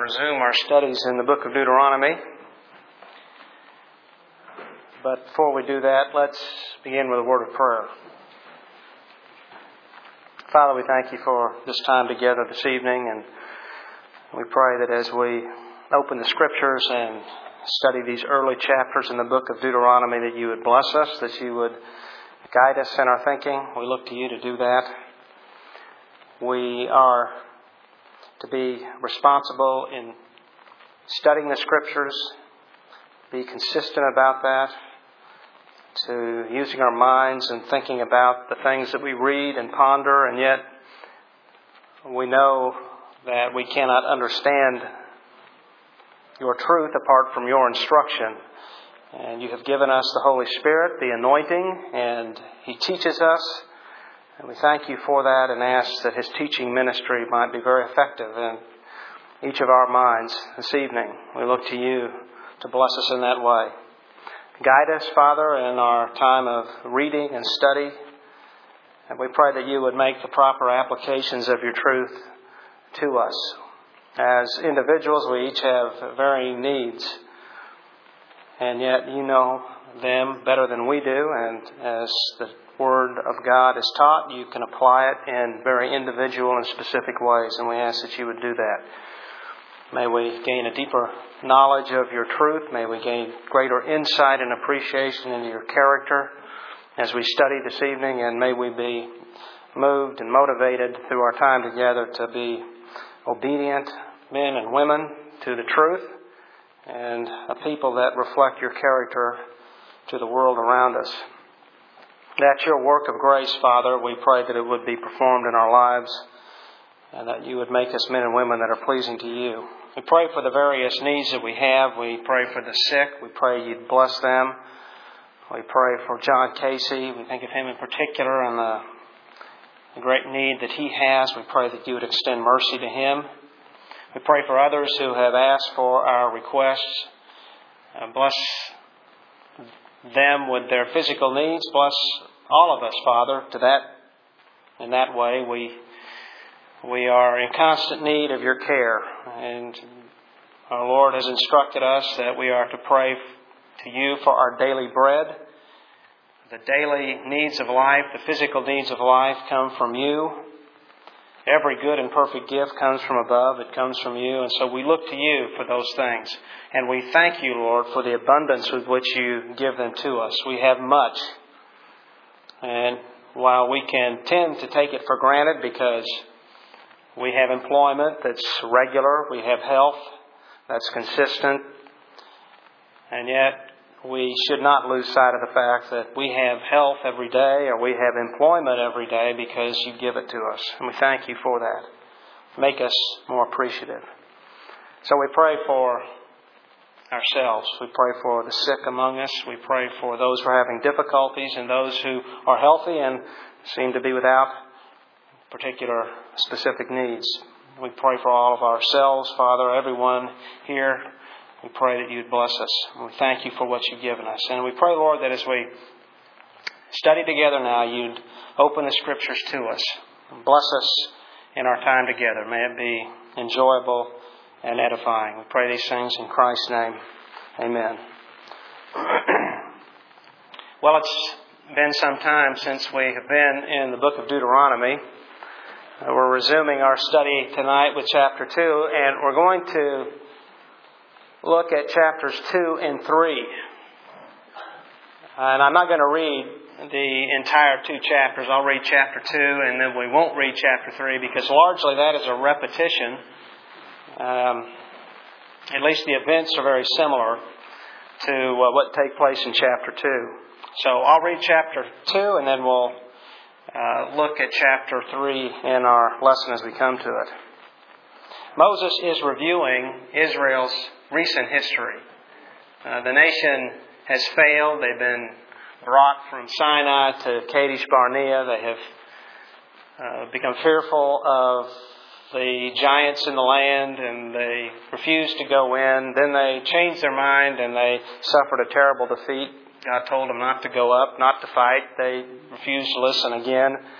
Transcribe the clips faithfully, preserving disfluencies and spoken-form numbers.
resume our studies in the book of Deuteronomy. But before we do that, let's begin with a word of prayer. Father, we thank you for this time together this evening, and we pray that as we open the Scriptures and study these early chapters in the book of Deuteronomy, that you would bless us, that you would guide us in our thinking. We look to you to do that. We are to be responsible in studying the Scriptures, be consistent about that, to using our minds and thinking about the things that we read and ponder, and yet we know that we cannot understand your truth apart from your instruction. And you have given us the Holy Spirit, the anointing, and He teaches us. And we thank you for that and ask that His teaching ministry might be very effective in each of our minds this evening. We look to you to bless us in that way. Guide us, Father, in our time of reading and study. And we pray that you would make the proper applications of your truth to us. As individuals, we each have varying needs. And yet you know them better than we do. And as the Word of God is taught, you can apply it in very individual and specific ways. And we ask that you would do that. May we gain a deeper knowledge of your truth. May we gain greater insight and appreciation into your character as we study this evening. And may we be moved and motivated through our time together to be obedient men and women to the truth and a people that reflect your character to the world around us. That's your work of grace, Father. We pray that it would be performed in our lives and that you would make us men and women that are pleasing to you. We pray for the various needs that we have. We pray for the sick. We pray you'd bless them. We pray for John Casey. We think of him in particular and the, the great need that he has. We pray that you would extend mercy to him. We pray for others who have asked for our requests. Uh, bless them with their physical needs. Bless all of us, Father, to that. In that way, we we are in constant need of your care. And our Lord has instructed us that we are to pray to you for our daily bread. The daily needs of life, the physical needs of life come from you. Every good and perfect gift comes from above. It comes from you. And so we look to you for those things. And we thank you, Lord, for the abundance with which you give them to us. We have much. And while we can tend to take it for granted because we have employment that's regular, we have health that's consistent, and yet we should not lose sight of the fact that we have health every day or we have employment every day because you give it to us. And we thank you for that. Make us more appreciative. So we pray for ourselves. We pray for the sick among us. We pray for those who are having difficulties and those who are healthy and seem to be without particular specific needs. We pray for all of ourselves, Father, everyone here. We pray that you'd bless us. And we thank you for what you've given us. And we pray, Lord, that as we study together now, you'd open the Scriptures to us. And bless us in our time together. May it be enjoyable and edifying. We pray these things in Christ's name. Amen. Well, it's been some time since we have been in the book of Deuteronomy. Uh, we're resuming our study tonight with chapter two, and we're going to look at chapters two and three. And I'm not going to read the entire two chapters. I'll read chapter two, and then we won't read chapter three because largely that is a repetition. Um, at least the events are very similar to uh, what take place in chapter two. So I'll read chapter two, and then we'll uh, look at chapter three in our lesson as we come to it. Moses is reviewing Israel's recent history. Uh, the nation has failed. They've been brought from Sinai to Kadesh Barnea. They have uh, become fearful of the giants in the land, and they refused to go in. Then they changed their mind, and they suffered a terrible defeat. God told them not to go up, not to fight. They refused to listen again.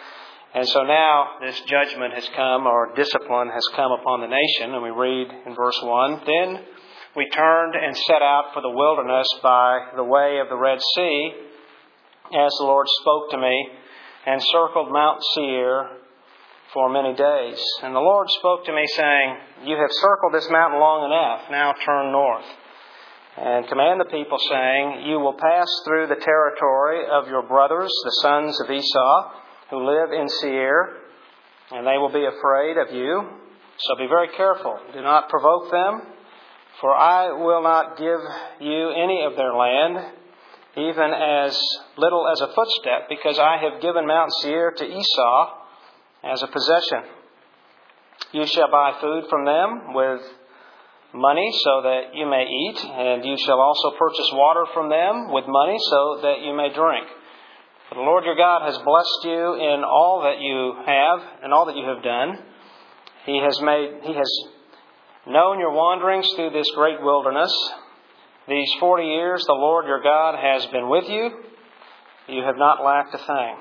And so now this judgment has come, or discipline has come upon the nation. And we read in verse one, "Then we turned and set out for the wilderness by the way of the Red Sea, as the Lord spoke to me, and circled Mount Seir for many days. And the Lord spoke to me, saying, You have circled this mountain long enough. Now turn north. And command the people, saying, You will pass through the territory of your brothers, the sons of Esau, who live in Seir, and they will be afraid of you. So be very careful. Do not provoke them, for I will not give you any of their land, even as little as a footstep, because I have given Mount Seir to Esau as a possession. You shall buy food from them with money so that you may eat, and you shall also purchase water from them with money so that you may drink. For the Lord your God has blessed you in all that you have and all that you have done. He has made, He has known your wanderings through this great wilderness. These forty years the Lord your God has been with you. You have not lacked a thing."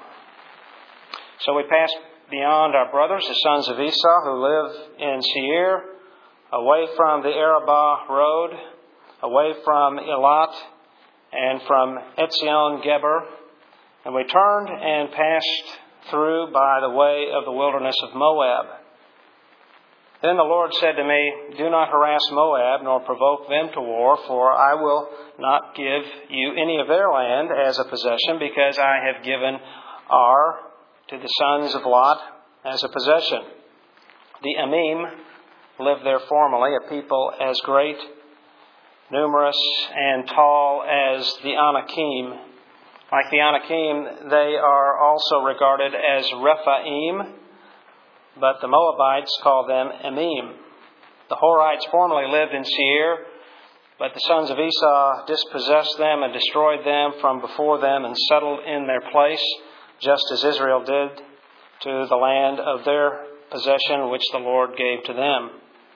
So we passed beyond our brothers, the sons of Esau, who live in Seir, away from the Arabah road, away from Elat, and from Etzion Geber. And we turned and passed through by the way of the wilderness of Moab. Then the Lord said to me, "Do not harass Moab, nor provoke them to war, for I will not give you any of their land as a possession, because I have given Ar to the sons of Lot as a possession." The Emim lived there formerly, a people as great, numerous, and tall as the Anakim. Like the Anakim, they are also regarded as Rephaim, but the Moabites call them Emim. The Horites formerly lived in Seir, but the sons of Esau dispossessed them and destroyed them from before them and settled in their place, just as Israel did to the land of their possession, which the Lord gave to them.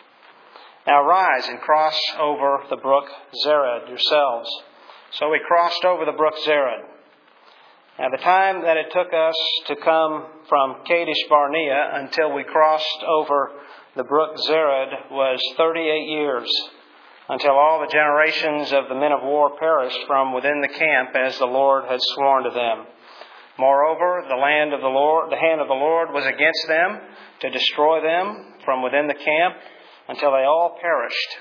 Now rise and cross over the brook Zered yourselves. So we crossed over the brook Zered. Now the time that it took us to come from Kadesh Barnea until we crossed over the brook Zered was thirty-eight years, until all the generations of the men of war perished from within the camp, as the Lord had sworn to them. Moreover, the land of the Lord, the hand of the Lord was against them to destroy them from within the camp until they all perished.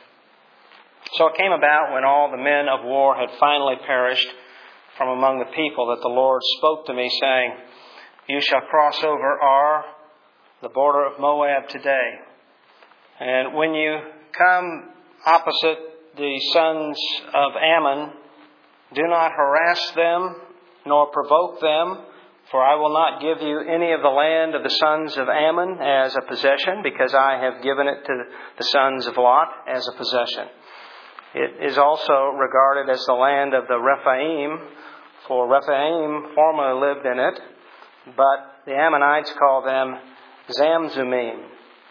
So it came about, when all the men of war had finally perished from among the people, that the Lord spoke to me, saying, "You shall cross over Ar, the border of Moab, today. And when you come opposite the sons of Ammon, do not harass them nor provoke them, for I will not give you any of the land of the sons of Ammon as a possession, because I have given it to the sons of Lot as a possession. It is also regarded as the land of the Rephaim, for Rephaim formerly lived in it, but the Ammonites call them Zamzumim,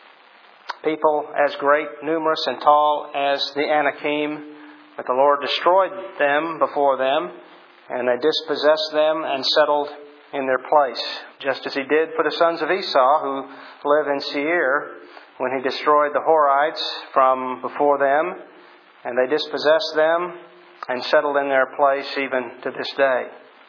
people as great, numerous, and tall as the Anakim, but the Lord destroyed them before them, and they dispossessed them and settled in their place, just as He did for the sons of Esau, who live in Seir, when He destroyed the Horites from before them, and they dispossessed them and settled in their place even to this day.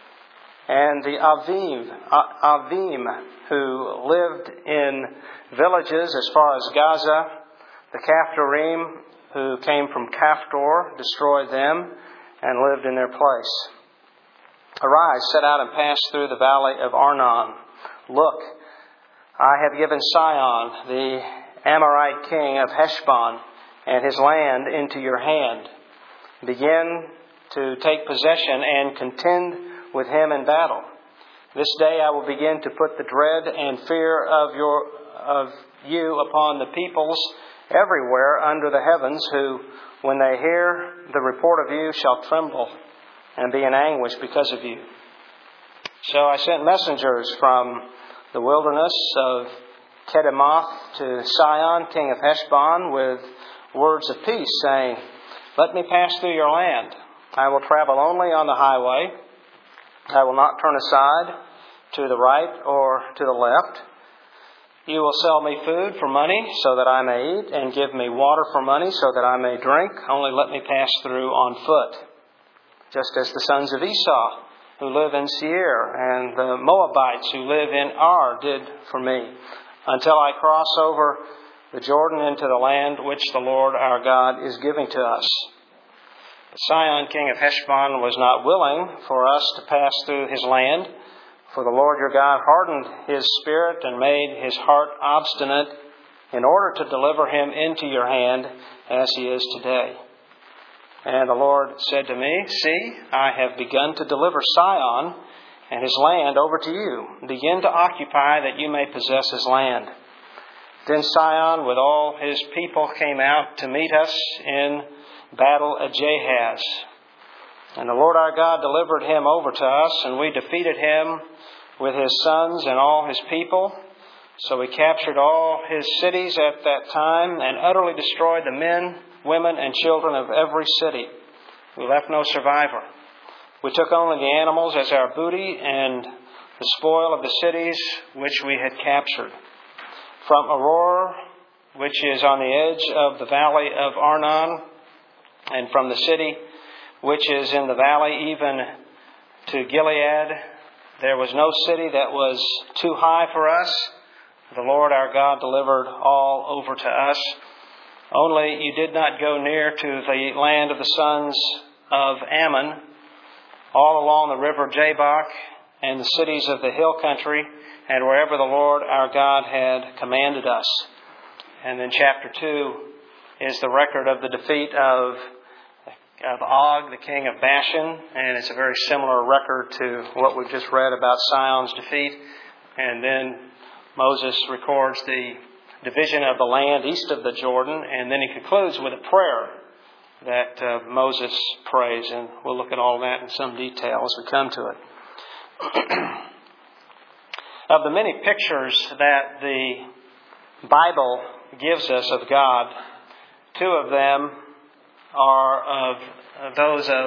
And the Avim, Avim, who lived in villages as far as Gaza, the Caphtorim, who came from Caphtor, destroyed them and lived in their place. Arise, set out and pass through the valley of Arnon. Look, I have given Sihon, the Amorite king of Heshbon, and his land into your hand. Begin to take possession and contend with him in battle. This day I will begin to put the dread and fear of your of you upon the peoples everywhere under the heavens, who, when they hear the report of you, shall tremble and be in anguish because of you. So I sent messengers from the wilderness of Kedemoth to Sihon, king of Heshbon, with words of peace, saying, "Let me pass through your land. I will travel only on the highway. I will not turn aside to the right or to the left. You will sell me food for money so that I may eat, and give me water for money so that I may drink. Only let me pass through on foot. Just as the sons of Esau, who live in Seir, and the Moabites who live in Ar did for me, until I cross over the Jordan into the land which the Lord our God is giving to us. But Sihon, king of Heshbon, was not willing for us to pass through his land, for the Lord your God hardened his spirit and made his heart obstinate in order to deliver him into your hand as he is today. And the Lord said to me, See, I have begun to deliver Sihon and his land over to you. Begin to occupy that you may possess his land. Then Sihon with all his people came out to meet us in battle at Jahaz. And the Lord our God delivered him over to us, and we defeated him with his sons and all his people. So we captured all his cities at that time and utterly destroyed the men, women, and children of every city. We left no survivor. We took only the animals as our booty and the spoil of the cities which we had captured. From Aroer, which is on the edge of the valley of Arnon, and from the city which is in the valley even to Gilead, there was no city that was too high for us. The Lord our God delivered all over to us. Only you did not go near to the land of the sons of Ammon, all along the river Jabbok, and the cities of the hill country, and wherever the Lord our God had commanded us. And then chapter two is the record of the defeat of, of Og, the king of Bashan, and it's a very similar record to what we've just read about Sihon's defeat. And then Moses records the division of the land east of the Jordan, and then he concludes with a prayer that uh, Moses prays, and we'll look at all that in some detail as we come to it. Of the many pictures that the Bible gives us of God, two of them are of those of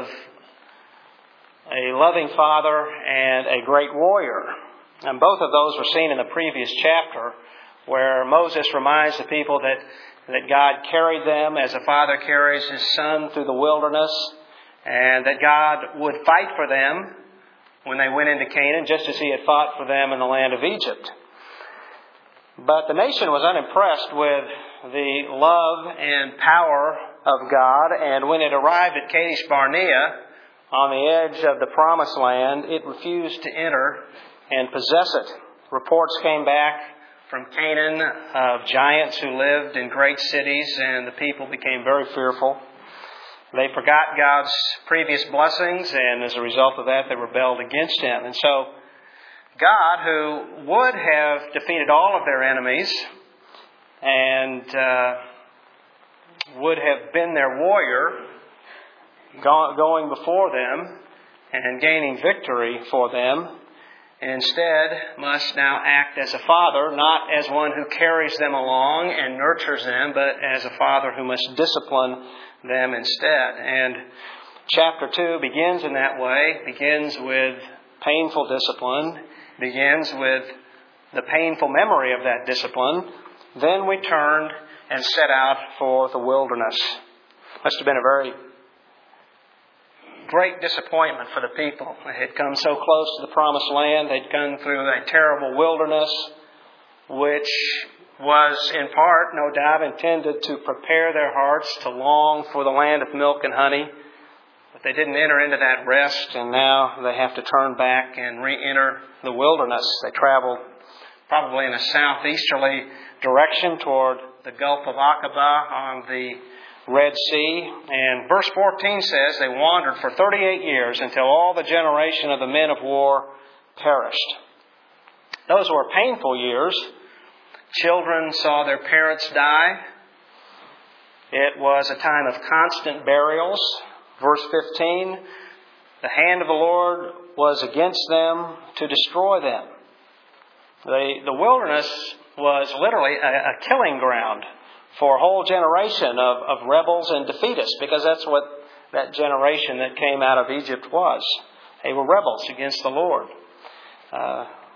a loving father and a great warrior. And both of those were seen in the previous chapter, where Moses reminds the people that, that God carried them as a father carries his son through the wilderness, and that God would fight for them when they went into Canaan, just as he had fought for them in the land of Egypt. But the nation was unimpressed with the love and power of God, and when it arrived at Kadesh Barnea, on the edge of the Promised Land, it refused to enter and possess it. Reports came back from Canaan of giants who lived in great cities, and the people became very fearful. They forgot God's previous blessings, and as a result of that, they rebelled against Him. And so, God, who would have defeated all of their enemies and uh, would have been their warrior, go- going before them and gaining victory for them, instead must now act as a father, not as one who carries them along and nurtures them, but as a father who must discipline them instead. And chapter two begins in that way, begins with painful discipline, begins with the painful memory of that discipline. Then we turned and set out for the wilderness. Must have been a very great disappointment for the people. They had come so close to the Promised Land. They'd gone through a terrible wilderness, which was in part, no doubt, intended to prepare their hearts to long for the land of milk and honey. But they didn't enter into that rest, and now they have to turn back and re-enter the wilderness. They traveled probably in a southeasterly direction toward the Gulf of Aqaba on the Red Sea. And verse fourteen says they wandered for thirty-eight years until all the generation of the men of war perished. Those were painful years. Children saw their parents die. It was a time of constant burials. Verse fifteen, the hand of the Lord was against them to destroy them. The, the wilderness was literally a, a killing ground for a whole generation of, of rebels and defeatists, because that's what that generation that came out of Egypt was. They were rebels against the Lord. Uh,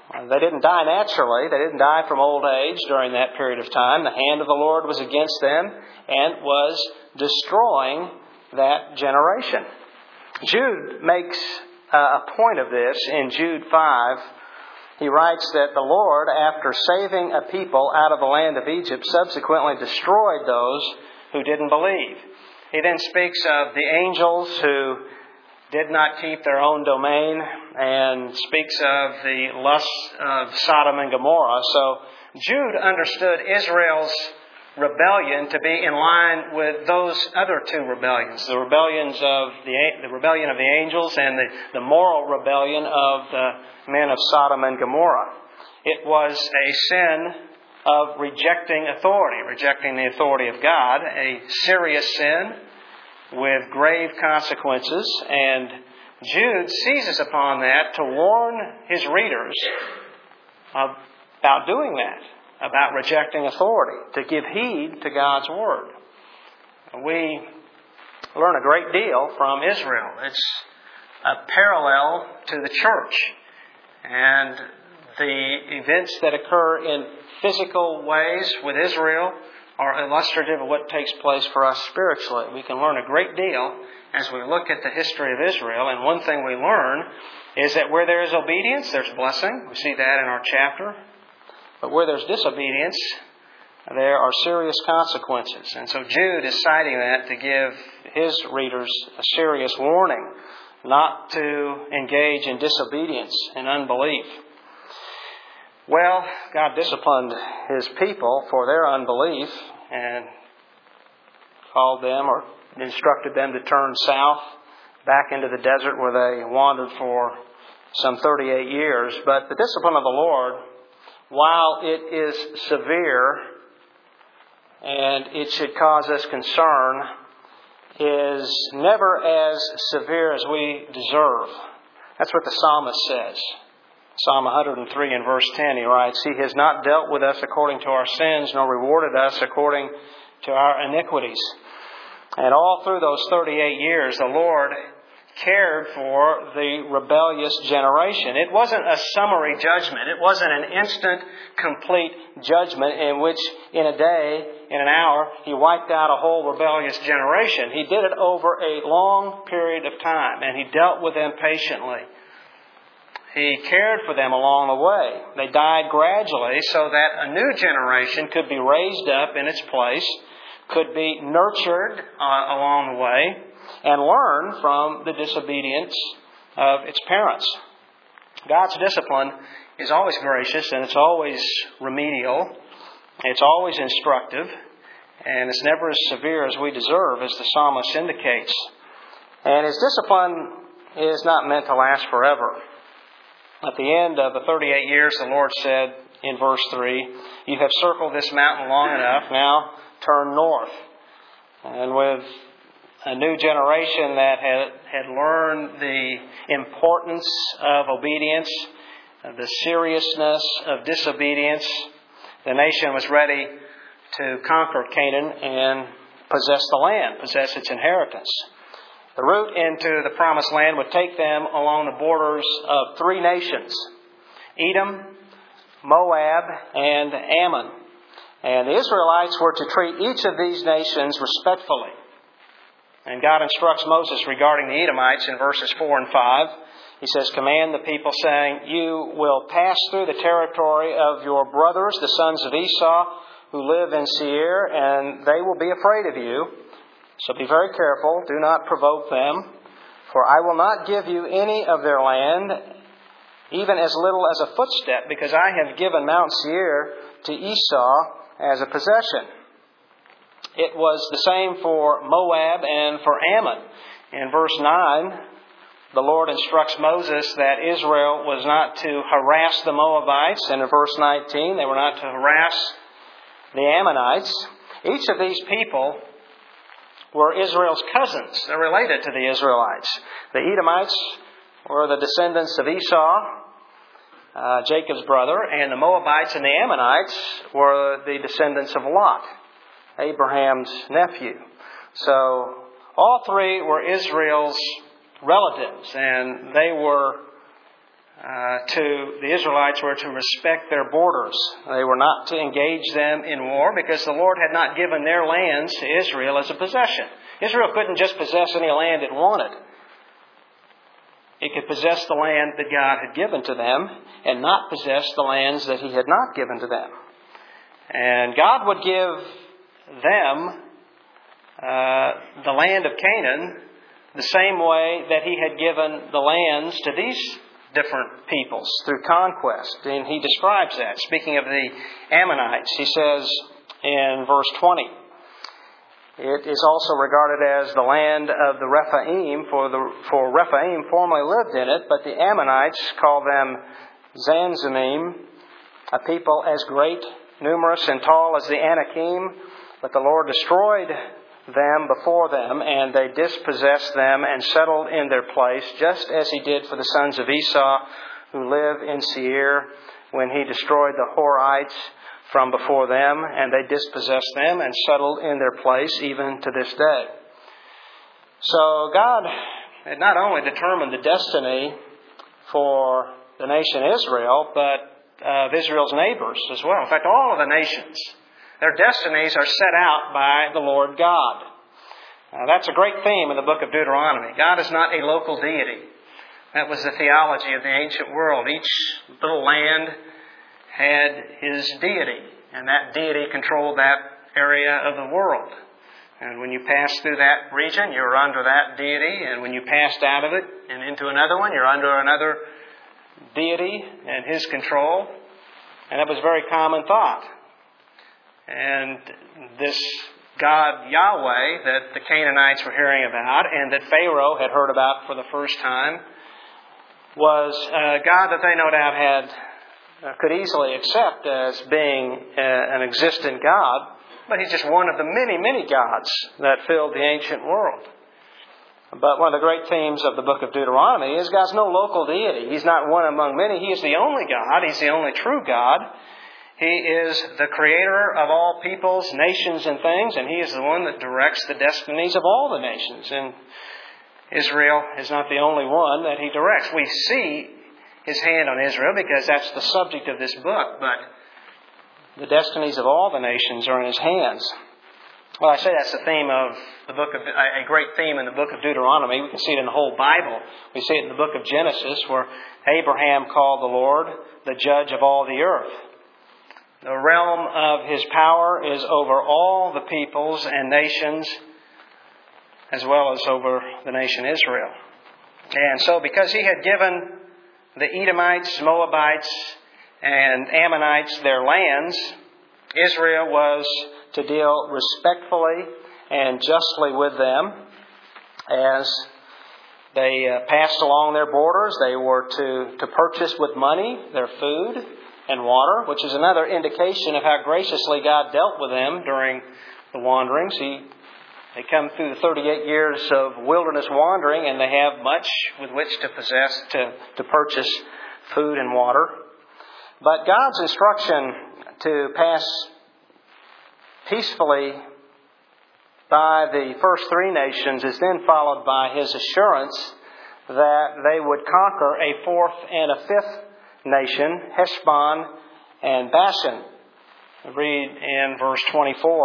They didn't die naturally. They didn't die from old age during that period of time. The hand of the Lord was against them and was destroying that generation. Jude makes a point of this in Jude five. He writes that the Lord, after saving a people out of the land of Egypt, subsequently destroyed those who didn't believe. He then speaks of the angels who did not keep their own domain, and speaks of the lusts of Sodom and Gomorrah. So Jude understood Israel's rebellion to be in line with those other two rebellions, the rebellions of the the rebellion of the angels and the, the moral rebellion of the men of Sodom and Gomorrah. It was a sin of rejecting authority, rejecting the authority of God, a serious sin with grave consequences, and Jude seizes upon that to warn his readers about doing that, about rejecting authority, to give heed to God's Word. We learn a great deal from Israel. It's a parallel to the church, and the events that occur in physical ways with Israel are illustrative of what takes place for us spiritually. We can learn a great deal as we look at the history of Israel. And one thing we learn is that where there is obedience, there's blessing. We see that in our chapter. But where there's disobedience, there are serious consequences. And so Jude is citing that to give his readers a serious warning not to engage in disobedience and unbelief. Well, God disciplined His people for their unbelief and called them or instructed them to turn south back into the desert where they wandered for some thirty-eight years. But the discipline of the Lord, while it is severe and it should cause us concern, is never as severe as we deserve. That's what the psalmist says. Psalm one hundred three and verse ten, he writes, He has not dealt with us according to our sins, nor rewarded us according to our iniquities. And all through those thirty-eight years, the Lord cared for the rebellious generation. It wasn't a summary judgment. It wasn't an instant, complete judgment in which in a day, in an hour, He wiped out a whole rebellious generation. He did it over a long period of time, and He dealt with them patiently. He cared for them along the way. They died gradually so that a new generation could be raised up in its place, could be nurtured uh, along the way, and learn from the disobedience of its parents. God's discipline is always gracious, and it's always remedial. It's always instructive, and it's never as severe as we deserve, as the psalmist indicates. And His discipline is not meant to last forever. At the end of the thirty-eight years, the Lord said in verse three, You have circled this mountain long enough, now turn north. And with a new generation that had, had learned the importance of obedience, the seriousness of disobedience, the nation was ready to conquer Canaan and possess the land, possess its inheritance. The route into the Promised Land would take them along the borders of three nations, Edom, Moab, and Ammon. And the Israelites were to treat each of these nations respectfully. And God instructs Moses regarding the Edomites in verses four and five. He says, Command the people, saying, You will pass through the territory of your brothers, the sons of Esau, who live in Seir, and they will be afraid of you. So be very careful, do not provoke them, for I will not give you any of their land, even as little as a footstep, because I have given Mount Seir to Esau as a possession. It was the same for Moab and for Ammon. In verse nine, the Lord instructs Moses that Israel was not to harass the Moabites, and in verse nineteen, they were not to harass the Ammonites. Each of these people were Israel's cousins. They're related to the Israelites. The Edomites were the descendants of Esau, uh, Jacob's brother, and the Moabites and the Ammonites were the descendants of Lot, Abraham's nephew. So all three were Israel's relatives, and they were uh, to the Israelites were to respect their borders. They were not to engage them in war because the Lord had not given their lands to Israel as a possession. Israel couldn't just possess any land it wanted. It could possess the land that God had given to them and not possess the lands that He had not given to them. And God would give them uh, the land of Canaan the same way that He had given the lands to these different peoples through conquest. And He describes that. Speaking of the Ammonites, He says in verse twenty, it is also regarded as the land of the Rephaim, for the for Rephaim formerly lived in it, but the Ammonites call them Zanzimim, a people as great, numerous, and tall as the Anakim, but the Lord destroyed them before them, and they dispossessed them and settled in their place, just as He did for the sons of Esau who live in Seir, when He destroyed the Horites from before them, and they dispossessed them and settled in their place even to this day. So God had not only determined the destiny for the nation Israel, but of Israel's neighbors as well. In fact, all of the nations, their destinies are set out by the Lord God. Uh, that's a great theme in the book of Deuteronomy. God is not a local deity. That was the theology of the ancient world. Each little land had his deity, and that deity controlled that area of the world. And when you passed through that region, you were under that deity, and when you passed out of it and into another one, you're under another deity and his control. And that was a very common thought. And this God Yahweh that the Canaanites were hearing about and that Pharaoh had heard about for the first time was a God that they no doubt had Uh, could easily accept as being uh, an existent God, but He's just one of the many, many gods that filled the ancient world. But one of the great themes of the book of Deuteronomy is God's no local deity. He's not one among many. He is the only God. He's the only true God. He is the creator of all peoples, nations, and things, and He is the one that directs the destinies of all the nations. And Israel is not the only one that He directs. We see His hand on Israel because that's the subject of this book, but the destinies of all the nations are in His hands. Well, I say that's the theme of the book of a great theme in the book of Deuteronomy. We can see it in the whole Bible. We see it in the book of Genesis, where Abraham called the Lord the judge of all the earth. The realm of His power is over all the peoples and nations, as well as over the nation Israel. And so, because He had given the Edomites, Moabites, and Ammonites their lands, Israel was to deal respectfully and justly with them as they uh, passed along their borders. They were to, to purchase with money their food and water, which is another indication of how graciously God dealt with them during the wanderings. He They come through the thirty-eight years of wilderness wandering, and they have much with which to possess to, to purchase food and water. But God's instruction to pass peacefully by the first three nations is then followed by His assurance that they would conquer a fourth and a fifth nation, Heshbon and Bashan. Read in verse twenty-four.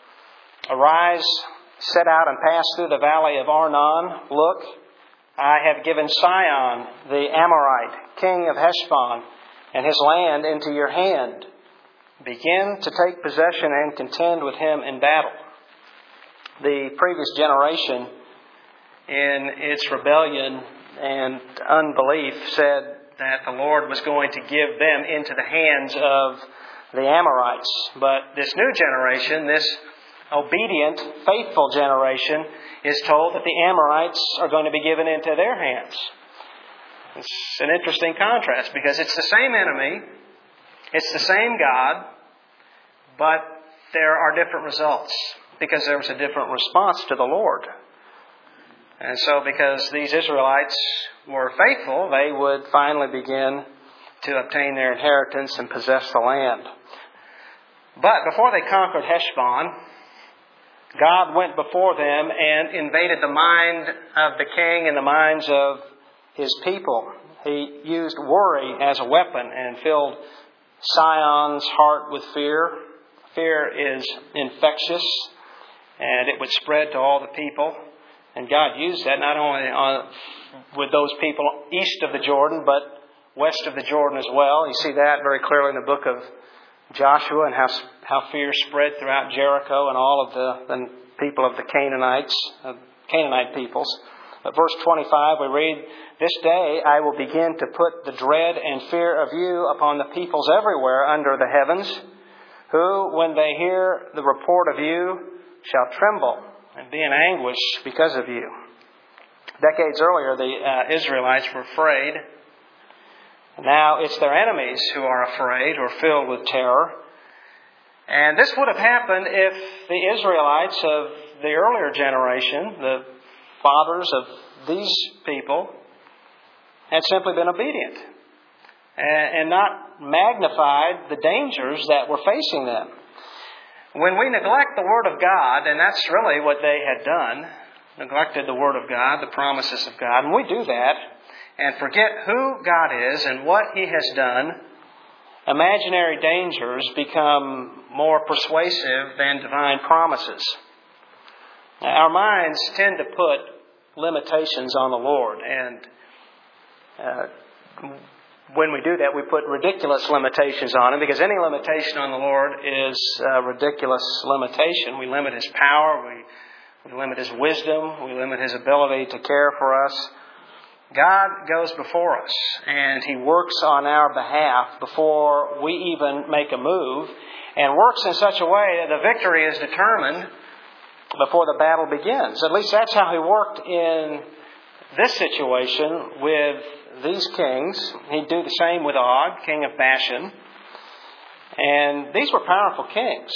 Arise, set out and pass through the valley of Arnon. Look, I have given Sihon, the Amorite, king of Heshbon, and his land into your hand. Begin to take possession and contend with him in battle. The previous generation, in its rebellion and unbelief, said that the Lord was going to give them into the hands of the Amorites. But this new generation, this obedient, faithful generation, is told that the Amorites are going to be given into their hands. It's an interesting contrast because it's the same enemy, it's the same God, but there are different results because there was a different response to the Lord. And so because these Israelites were faithful, they would finally begin to obtain their inheritance and possess the land. But before they conquered Heshbon, God went before them and invaded the mind of the king and the minds of his people. He used worry as a weapon and filled Sihon's heart with fear. Fear is infectious, and it would spread to all the people. And God used that not only on, with those people east of the Jordan, but west of the Jordan as well. You see that very clearly in the book of Joshua, and how how fear spread throughout Jericho and all of the, the people of the Canaanites, uh, Canaanite peoples. But verse twenty-five, we read, "This day I will begin to put the dread and fear of you upon the peoples everywhere under the heavens, who, when they hear the report of you, shall tremble and be in anguish because of you." Decades earlier, the uh, Israelites were afraid. Now it's their enemies who are afraid or filled with terror. And this would have happened if the Israelites of the earlier generation, the fathers of these people, had simply been obedient and not magnified the dangers that were facing them. When we neglect the Word of God, and that's really what they had done, neglected the Word of God, the promises of God, and we do that, and forget who God is and what He has done, imaginary dangers become more persuasive than divine promises. Our minds tend to put limitations on the Lord, and uh, when we do that, we put ridiculous limitations on Him, because any limitation on the Lord is a ridiculous limitation. We limit His power, we, we limit His wisdom, we limit His ability to care for us. God goes before us, and He works on our behalf before we even make a move, and works in such a way that the victory is determined before the battle begins. At least that's how He worked in this situation with these kings. He'd do the same with Og, king of Bashan. And these were powerful kings.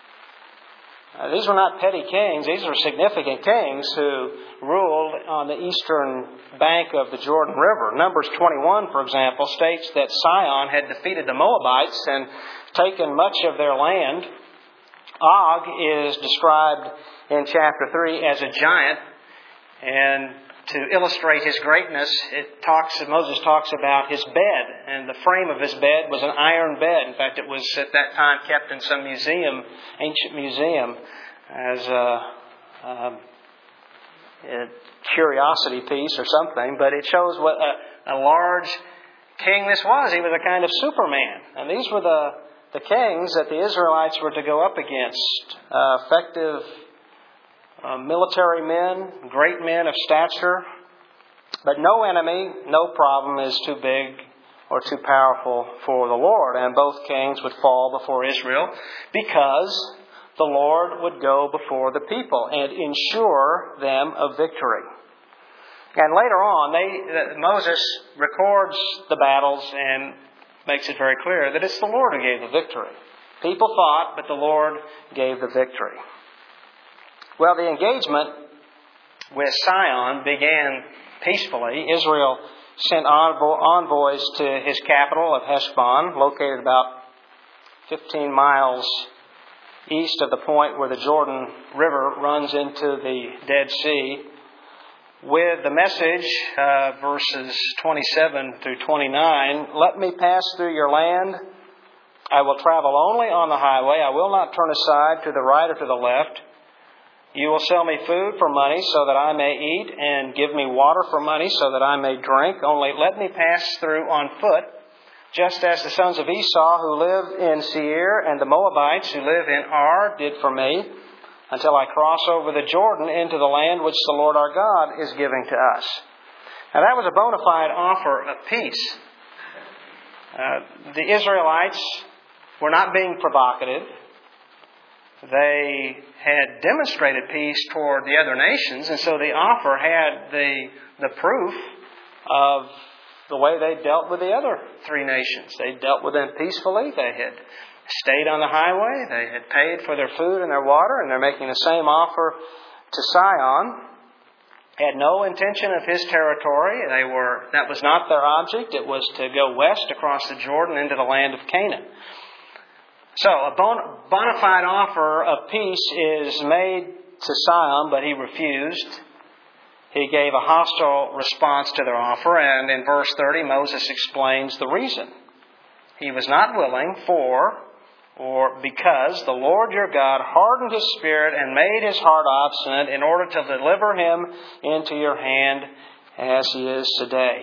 Uh, these were not petty kings. These were significant kings who ruled on the eastern bank of the Jordan River. Numbers twenty-one, for example, states that Sihon had defeated the Moabites and taken much of their land. Og is described in chapter three as a giant, and to illustrate his greatness, it talks. Moses talks about his bed, and the frame of his bed was an iron bed. In fact, it was at that time kept in some museum, ancient museum, as a, a, a curiosity piece or something. But it shows what a, a large king this was. He was a kind of Superman, and these were the the kings that the Israelites were to go up against. Uh, effective Uh, military men, great men of stature. But no enemy, no problem is too big or too powerful for the Lord. And both kings would fall before Israel because the Lord would go before the people and ensure them of victory. And later on, they, uh, Moses records the battles and makes it very clear that it's the Lord who gave the victory. People fought, but the Lord gave the victory. Well, the engagement with Sihon began peacefully. Israel sent envoys to his capital of Heshbon, located about fifteen miles east of the point where the Jordan River runs into the Dead Sea, with the message, uh, verses twenty-seven through twenty-nine, "Let me pass through your land. I will travel only on the highway. I will not turn aside to the right or to the left. You will sell me food for money so that I may eat, and give me water for money so that I may drink. Only let me pass through on foot, just as the sons of Esau who live in Seir and the Moabites who live in Ar did for me, until I cross over the Jordan into the land which the Lord our God is giving to us." Now that was a bona fide offer of peace. Uh, the Israelites were not being provocative. They had demonstrated peace toward the other nations, and so the offer had the the proof of the way they dealt with the other three nations. They dealt with them peacefully. They had stayed on the highway. They had paid for their food and their water, and they're making the same offer to Sihon. Had no intention of his territory. They were that was not their object. It was to go west across the Jordan into the land of Canaan. So, a bona fide offer of peace is made to Sihon, but he refused. he gave a hostile response to their offer, and in verse thirty, Moses explains the reason. He was not willing for, or because, the Lord your God hardened his spirit and made his heart obstinate in order to deliver him into your hand as he is today.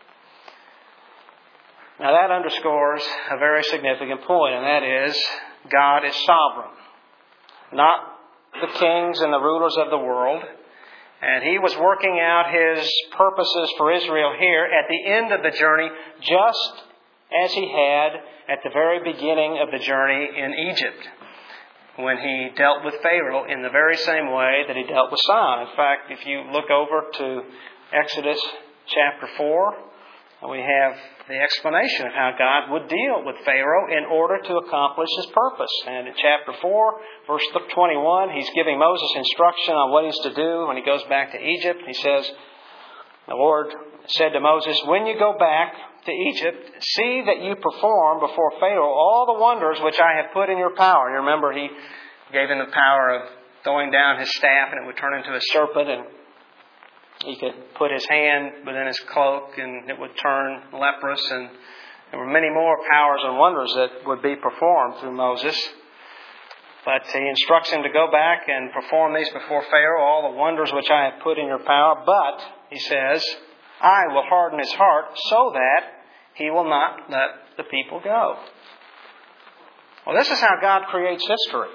Now that underscores a very significant point, and that is, God is sovereign, not the kings and the rulers of the world. And he was working out his purposes for Israel here at the end of the journey, just as he had at the very beginning of the journey in Egypt, when he dealt with Pharaoh in the very same way that he dealt with Sihon. In fact, if you look over to Exodus chapter four, we have the explanation of how God would deal with Pharaoh in order to accomplish his purpose. And in chapter four, verse twenty-one, he's giving Moses instruction on what he's to do when he goes back to Egypt. He says, the Lord said to Moses, when you go back to Egypt, see that you perform before Pharaoh all the wonders which I have put in your power. You remember he gave him the power of throwing down his staff and it would turn into a serpent, and he could put his hand within his cloak and it would turn leprous, and there were many more powers and wonders that would be performed through Moses. But he instructs him to go back and perform these before Pharaoh, all the wonders which I have put in your power. But, he says, I will harden his heart so that he will not let the people go. Well, this is how God creates history.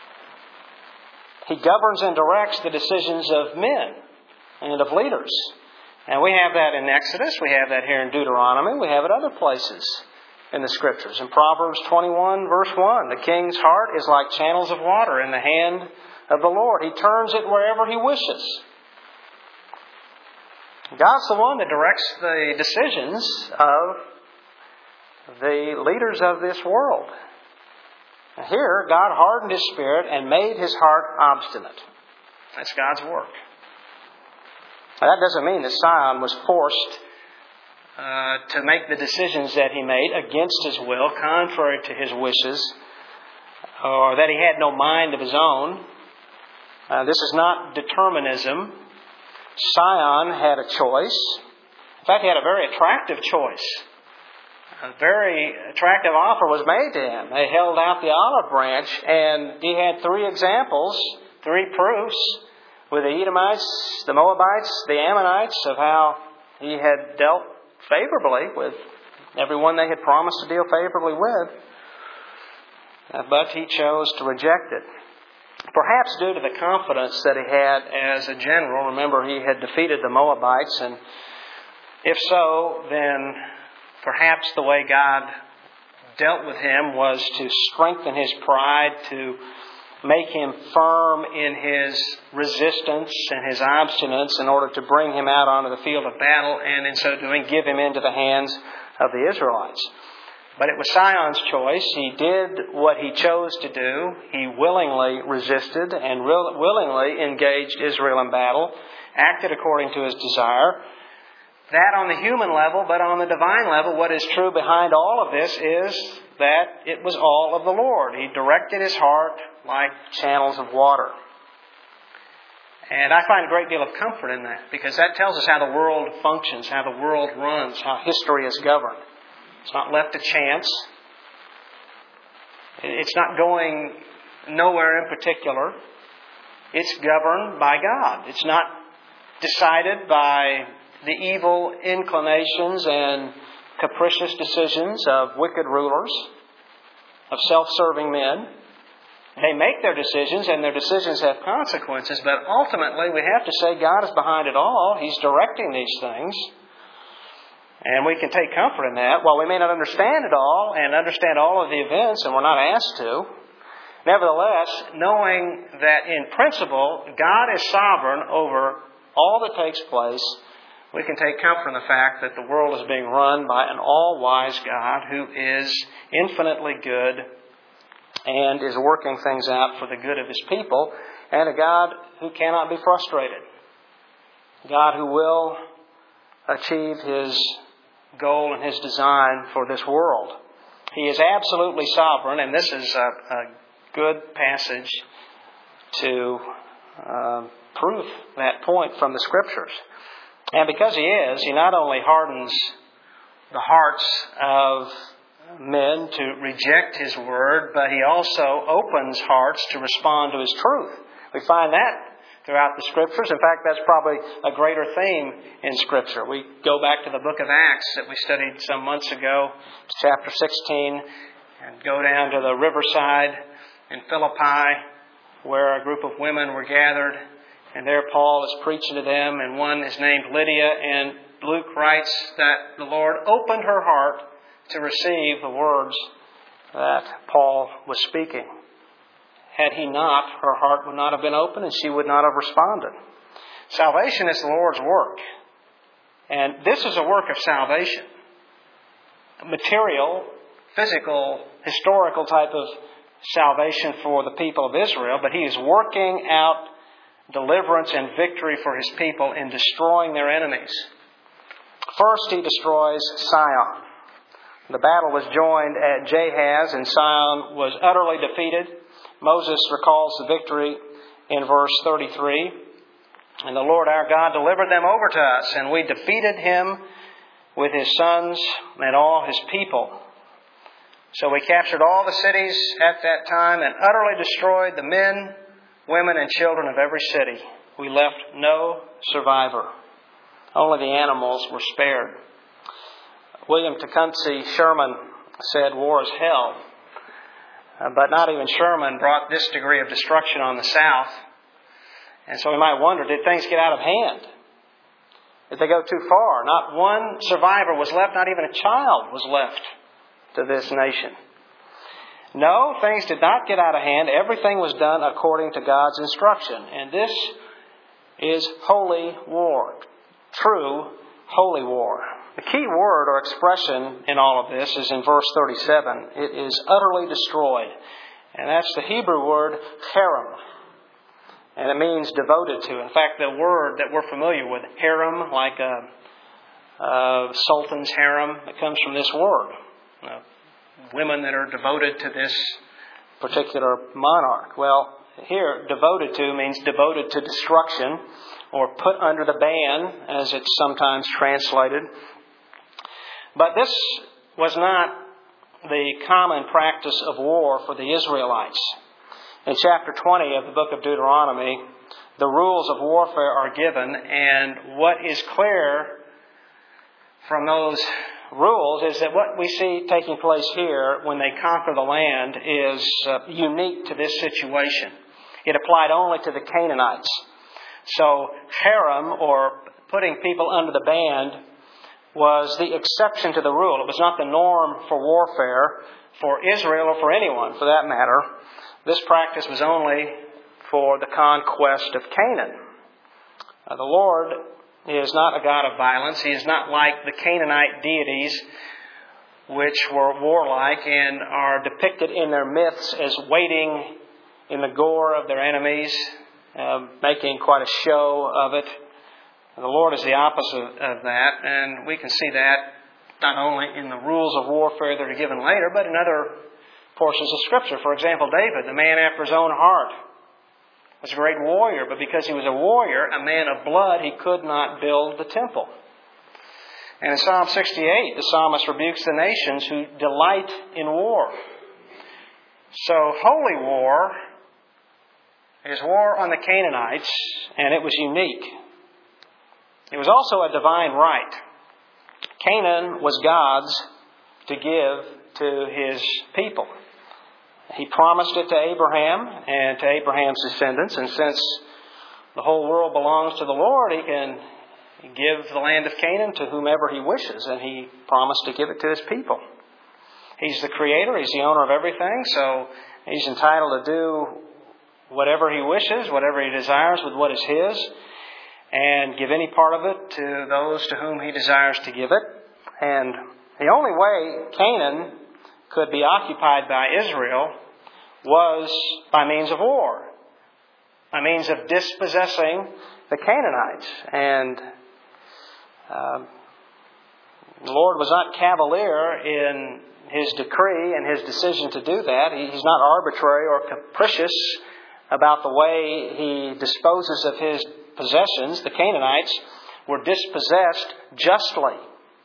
He governs and directs the decisions of men and of leaders. And we have that in Exodus. We have that here in Deuteronomy. We have it other places in the Scriptures. In Proverbs twenty-one, verse one, the king's heart is like channels of water in the hand of the Lord. He turns it wherever he wishes. God's the one that directs the decisions of the leaders of this world. Here, God hardened his spirit and made his heart obstinate. That's God's work. Now, that doesn't mean that Sihon was forced uh, to make the decisions that he made against his will, contrary to his wishes, or that he had no mind of his own. Uh, this is not determinism. Sihon had a choice. In fact, he had a very attractive choice. A very attractive offer was made to him. They held out the olive branch, and he had three examples, three proofs, with the Edomites, the Moabites, the Ammonites, of how he had dealt favorably with everyone they had promised to deal favorably with. Uh, but he chose to reject it. Perhaps due to the confidence that he had as a general. Remember, he had defeated the Moabites, and if so, then perhaps the way God dealt with him was to strengthen his pride, to make him firm in his resistance and his obstinance in order to bring him out onto the field of battle, and in so doing give him into the hands of the Israelites. But it was Sihon's choice. He did what he chose to do. He willingly resisted and willingly engaged Israel in battle, acted according to his desire. That on the human level, but on the divine level, what is true behind all of this is that it was all of the Lord. He directed his heart like channels of water. And I find a great deal of comfort in that, because that tells us how the world functions, how the world runs, how history is governed. It's not left to chance. It's not going nowhere in particular. It's governed by God. It's not decided by the evil inclinations and capricious decisions of wicked rulers, of self-serving men. They make their decisions, and their decisions have consequences, but ultimately we have to say God is behind it all. He's directing these things. And we can take comfort in that. While we may not understand it all and understand all of the events, and we're not asked to, nevertheless, knowing that in principle God is sovereign over all that takes place, we can take comfort in the fact that the world is being run by an all-wise God who is infinitely good and is working things out for the good of his people, and a God who cannot be frustrated. God who will achieve his goal and his design for this world. He is absolutely sovereign, and this is a, a good passage to uh, prove that point from the Scriptures. And because He is, He not only hardens the hearts of men to reject His Word, but He also opens hearts to respond to His truth. We find that throughout the Scriptures. In fact, that's probably a greater theme in Scripture. We go back to the book of Acts that we studied some months ago, chapter sixteen, and go down to the riverside in Philippi, where a group of women were gathered, and there Paul is preaching to them, and one is named Lydia, and Luke writes that the Lord opened her heart to receive the words that Paul was speaking. Had He not, her heart would not have been open and she would not have responded. Salvation is the Lord's work. And this is a work of salvation. A material, physical, historical type of salvation for the people of Israel, but He is working out deliverance and victory for His people in destroying their enemies. First, He destroys Sihon. The battle was joined at Jahaz, and Sihon was utterly defeated. Moses recalls the victory in verse thirty-three. And the Lord our God delivered them over to us, and we defeated him with his sons and all his people. So we captured all the cities at that time and utterly destroyed the men, women, and children of every city. We left no survivor. Only the animals were spared. William Tecumseh Sherman said, "War is hell." Uh, but not even Sherman brought this degree of destruction on the South. And so we might wonder, did things get out of hand? Did they go too far? Not one survivor was left, not even a child was left to this nation. No, things did not get out of hand. Everything was done according to God's instruction. And this is holy war. True holy war. The key word or expression in all of this is in verse thirty-seven. It is utterly destroyed. And that's the Hebrew word harem. And it means devoted to. In fact, the word that we're familiar with, harem, like a, a sultan's harem, it comes from this word. You know, women that are devoted to this particular monarch. Well, here, devoted to means devoted to destruction, or put under the ban, as it's sometimes translated. But this was not the common practice of war for the Israelites. In chapter twenty of the book of Deuteronomy, the rules of warfare are given, and what is clear from those rules is that what we see taking place here when they conquer the land is uh, unique to this situation. It applied only to the Canaanites. So harem, or putting people under the ban, was the exception to the rule. It was not the norm for warfare for Israel or for anyone, for that matter. This practice was only for the conquest of Canaan. Uh, the Lord is not a God of violence. He is not like the Canaanite deities, which were warlike and are depicted in their myths as waiting in the gore of their enemies, uh, making quite a show of it. The Lord is the opposite of that, and we can see that not only in the rules of warfare that are given later, but in other portions of Scripture. For example, David, the man after his own heart, was a great warrior, but because he was a warrior, a man of blood, he could not build the temple. And in Psalm sixty-eight, the psalmist rebukes the nations who delight in war. So holy war is war on the Canaanites, and it was unique. It was also a divine right. Canaan was God's to give to His people. He promised it to Abraham and to Abraham's descendants, and since the whole world belongs to the Lord, He can give the land of Canaan to whomever He wishes, and He promised to give it to His people. He's the Creator, He's the owner of everything, so He's entitled to do whatever He wishes, whatever He desires with what is His, and give any part of it to those to whom He desires to give it. And the only way Canaan could be occupied by Israel was by means of war, by means of dispossessing the Canaanites. And um, the Lord was not cavalier in His decree and His decision to do that. He's not arbitrary or capricious about the way he disposes of his possessions. The Canaanites were dispossessed justly.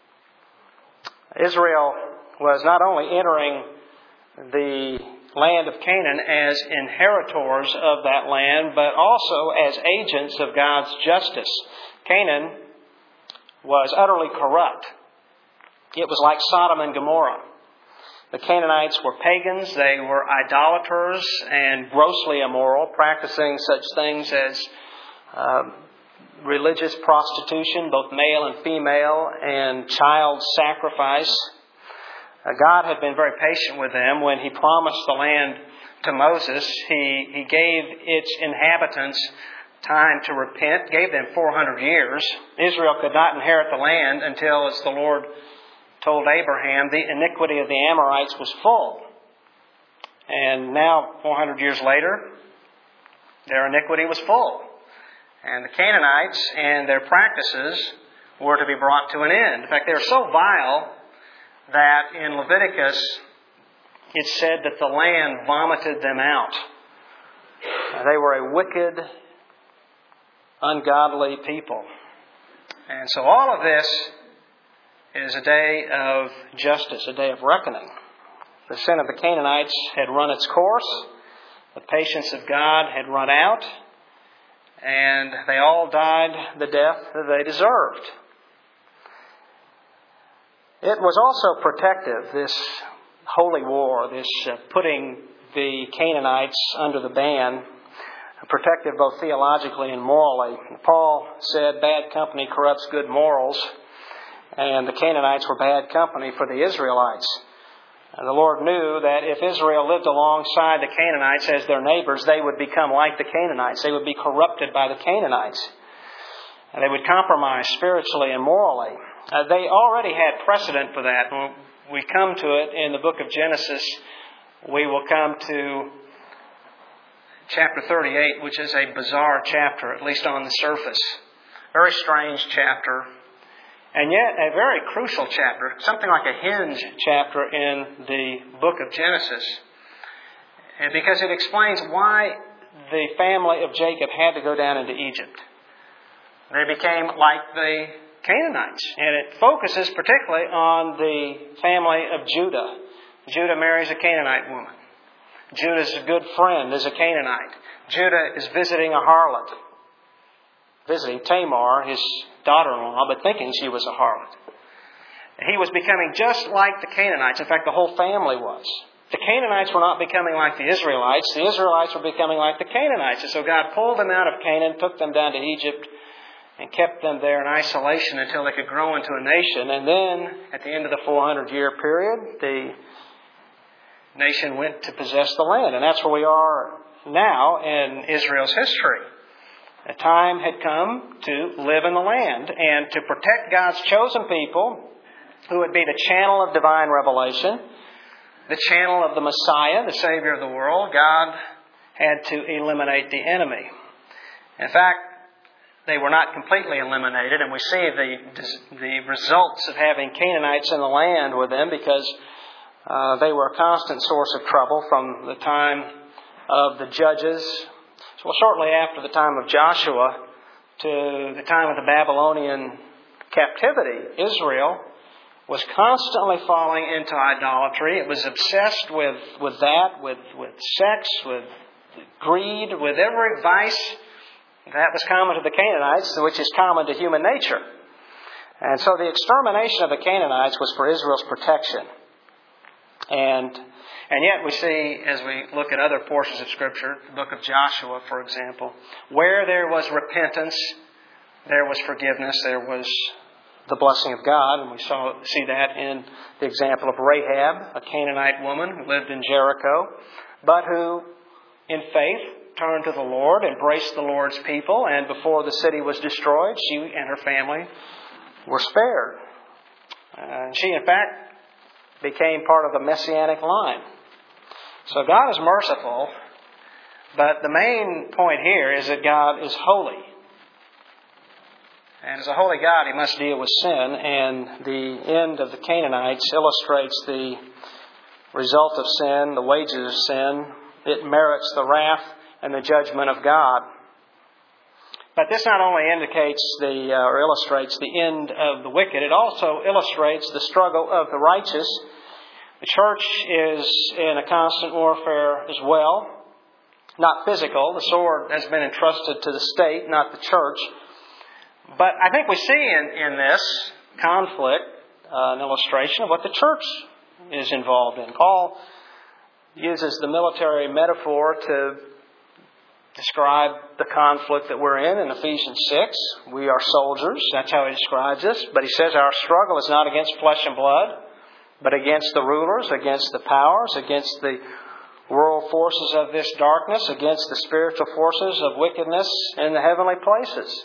Israel was not only entering the land of Canaan as inheritors of that land, but also as agents of God's justice. Canaan was utterly corrupt. It was like Sodom and Gomorrah. The Canaanites were pagans, they were idolaters and grossly immoral, practicing such things as uh, religious prostitution, both male and female, and child sacrifice. Uh, God had been very patient with them. When He promised the land to Moses, He, he gave its inhabitants time to repent, gave them four hundred years. Israel could not inherit the land until, as the Lord told Abraham, the iniquity of the Amorites was full. And now, four hundred years later, their iniquity was full. And the Canaanites and their practices were to be brought to an end. In fact, they were so vile that in Leviticus it said that the land vomited them out. They were a wicked, ungodly people. And so all of this is a day of justice, a day of reckoning. The sin of the Canaanites had run its course. The patience of God had run out. And they all died the death that they deserved. It was also protective, this holy war, this uh, putting the Canaanites under the ban, protective both theologically and morally. Paul said bad company corrupts good morals, and the Canaanites were bad company for the Israelites. And the Lord knew that if Israel lived alongside the Canaanites as their neighbors, they would become like the Canaanites. They would be corrupted by the Canaanites. And they would compromise spiritually and morally. Uh, they already had precedent for that. When we come to it in the book of Genesis, we will come to chapter thirty-eight, which is a bizarre chapter, at least on the surface. Very strange chapter. And yet a very crucial chapter, something like a hinge chapter in the book of Genesis. And because it explains why the family of Jacob had to go down into Egypt. They became like the Canaanites. And it focuses particularly on the family of Judah. Judah marries a Canaanite woman. Judah's a good friend is a Canaanite. Judah is visiting a harlot. Visiting Tamar, his daughter-in-law, but thinking she was a harlot. He was becoming just like the Canaanites. In fact, the whole family was. The Canaanites were not becoming like the Israelites. The Israelites were becoming like the Canaanites. And so God pulled them out of Canaan, took them down to Egypt, and kept them there in isolation until they could grow into a nation. And then, at the end of the four hundred year period, the nation went to possess the land. And that's where we are now in Israel's history. A time had come to live in the land and to protect God's chosen people, who would be the channel of divine revelation, the channel of the Messiah, the Savior of the world. God had to eliminate the enemy. In fact, they were not completely eliminated, and we see the the results of having Canaanites in the land with them, because uh, they were a constant source of trouble from the time of the judges. Well, shortly after the time of Joshua to the time of the Babylonian captivity, Israel was constantly falling into idolatry. It was obsessed with, with that, with, with sex, with greed, with every vice that was common to the Canaanites, which is common to human nature. And so the extermination of the Canaanites was for Israel's protection. And And yet we see, as we look at other portions of Scripture, the book of Joshua, for example, where there was repentance, there was forgiveness, there was the blessing of God. And we saw see that in the example of Rahab, a Canaanite woman who lived in Jericho, but who, in faith, turned to the Lord, embraced the Lord's people, and before the city was destroyed, she and her family were spared. And she, in fact, became part of the Messianic line. So God is merciful, but the main point here is that God is holy. And as a holy God, He must deal with sin, and the end of the Canaanites illustrates the result of sin, the wages of sin. It merits the wrath and the judgment of God. But this not only indicates the, uh, or illustrates the end of the wicked, it also illustrates the struggle of the righteous. The church is in a constant warfare as well. Not physical. The sword has been entrusted to the state, not the church. But I think we see in, in this conflict uh, an illustration of what the church is involved in. Paul uses the military metaphor to describe the conflict that we're in in Ephesians six. We are soldiers. That's how he describes us. But he says our struggle is not against flesh and blood, but against the rulers, against the powers, against the world forces of this darkness, against the spiritual forces of wickedness in the heavenly places.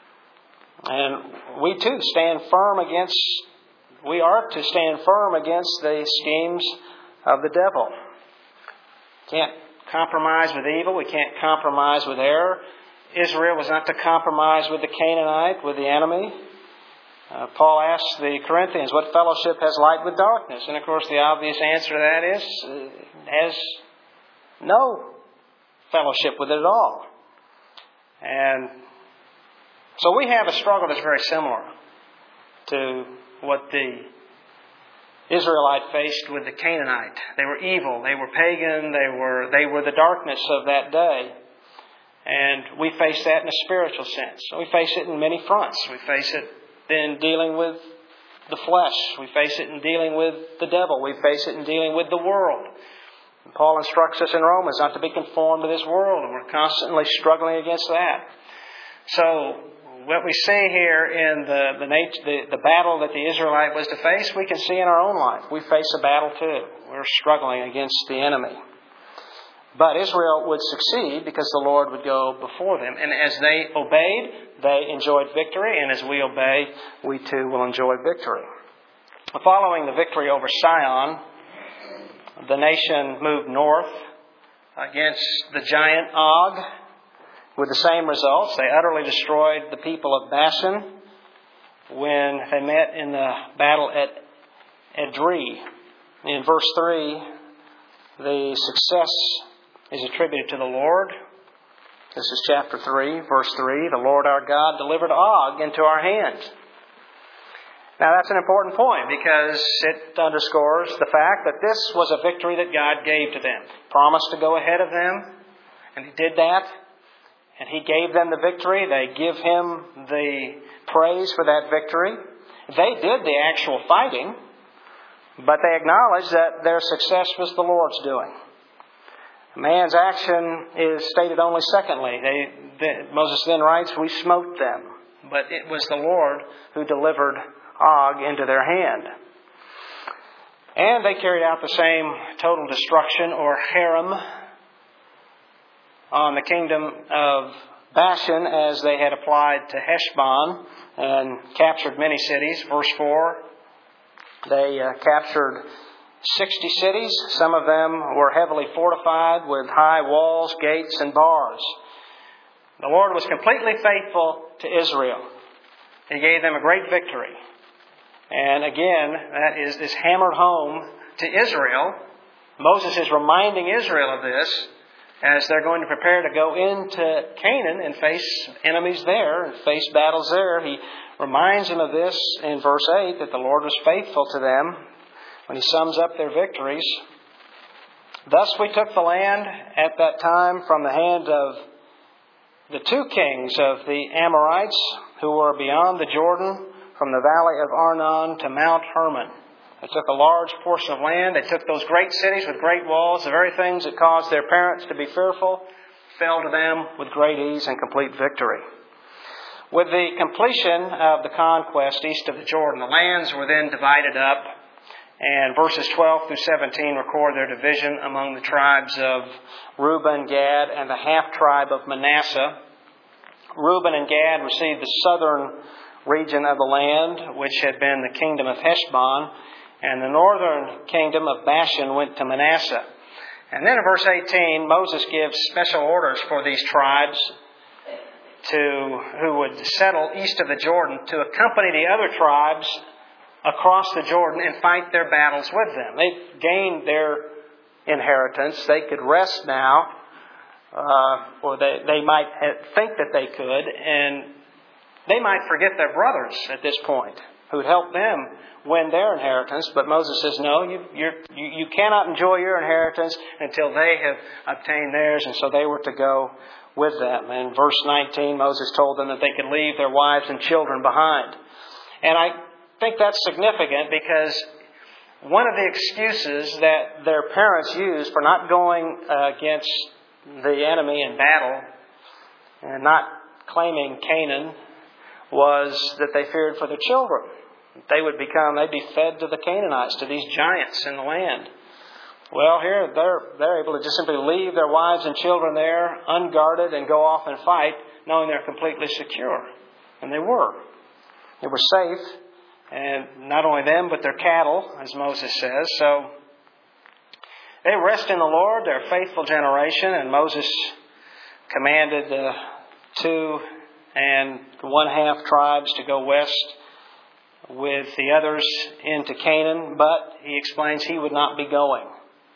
And we too stand firm against, we are to stand firm against the schemes of the devil. Can't compromise with evil. We can't compromise with error. Israel was not to compromise with the Canaanite, with the enemy. Uh, Paul asks the Corinthians, what fellowship has light with darkness? And of course the obvious answer to that is, uh, has no fellowship with it at all. And so we have a struggle that's very similar to what the Israelite faced with the Canaanite. They were evil, they were pagan, they were they were the darkness of that day. And we face that in a spiritual sense. So we face it in many fronts. We face it in dealing with the flesh. We face it in dealing with the devil. We face it in dealing with the world. And Paul instructs us in Romans not to be conformed to this world, and we're constantly struggling against that. So what we see here in the the, nat- the the battle that the Israelite was to face, we can see in our own life. We face a battle too. We're struggling against the enemy. But Israel would succeed because the Lord would go before them. And as they obeyed, they enjoyed victory. And as we obey, we too will enjoy victory. Following the victory over Sihon, the nation moved north against the giant Og with the same results. They utterly destroyed the people of Bashan when they met in the battle at Edrei. In verse three, the success is attributed to the Lord. This is chapter three, verse three. The Lord our God delivered Og into our hands. Now that's an important point because it underscores the fact that this was a victory that God gave to them. He promised to go ahead of them, and He did that. And He gave them the victory. They give Him the praise for that victory. They did the actual fighting, but they acknowledged that their success was the Lord's doing. Man's action is stated only secondly. They, they, Moses then writes, we smote them. But it was the Lord who delivered Og into their hand. And they carried out the same total destruction or harem on the kingdom of Bashan as they had applied to Heshbon and captured many cities. Verse four, they uh, captured sixty cities. Some of them were heavily fortified with high walls, gates, and bars. The Lord was completely faithful to Israel. He gave them a great victory. And again, that is, is hammered home to Israel. Moses is reminding Israel of this as they're going to prepare to go into Canaan and face enemies there and face battles there. He reminds them of this in verse eight, that the Lord was faithful to them when He sums up their victories. Thus we took the land at that time from the hand of the two kings of the Amorites who were beyond the Jordan, from the valley of Arnon to Mount Hermon. They took a large portion of land. They took those great cities with great walls. The very things that caused their parents to be fearful fell to them with great ease and complete victory. With the completion of the conquest east of the Jordan, the lands were then divided up. And verses twelve through seventeen record their division among the tribes of Reuben, Gad, and the half-tribe of Manasseh. Reuben and Gad received the southern region of the land, which had been the kingdom of Heshbon, and the northern kingdom of Bashan went to Manasseh. And then in verse eighteen, Moses gives special orders for these tribes to who would settle east of the Jordan to accompany the other tribes across the Jordan and fight their battles with them. They've gained their inheritance. They could rest now uh, or they, they might think that they could, and they might forget their brothers at this point who'd help them win their inheritance. But Moses says, no, you, you're, you, you cannot enjoy your inheritance until they have obtained theirs. And so they were to go with them. In verse nineteen, Moses told them that they could leave their wives and children behind. And I think that's significant because one of the excuses that their parents used for not going uh, against the enemy in battle and not claiming Canaan was that they feared for their children. They would become, they'd be fed to the Canaanites, to these giants in the land. Well, here they're they're able to just simply leave their wives and children there, unguarded, and go off and fight, knowing they're completely secure. And they were. They were safe, and not only them, but their cattle, as Moses says. So they rest in the Lord, they're a faithful generation, and Moses commanded the two and one half tribes to go west with the others into Canaan, but he explains he would not be going.